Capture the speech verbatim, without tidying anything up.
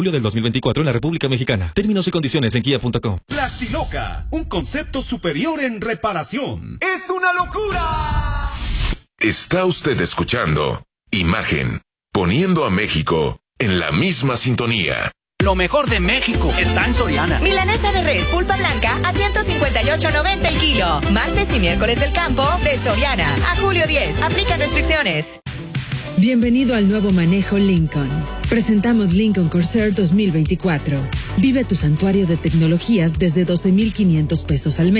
Julio del dos mil veinticuatro en la República Mexicana. Términos y condiciones en kia punto com. Plastiloca, un concepto superior en reparación. ¡Es una locura! Está usted escuchando Imagen, poniendo a México en la misma sintonía. Lo mejor de México está en Soriana. Milanesa de res pulpa blanca a ciento cincuenta y ocho noventa el kilo. Martes y miércoles del campo de Soriana. A julio diez. Aplica restricciones. Bienvenido al nuevo manejo Lincoln. Presentamos Lincoln Corsair dos mil veinticuatro. Vive tu santuario de tecnologías desde doce mil quinientos pesos al mes.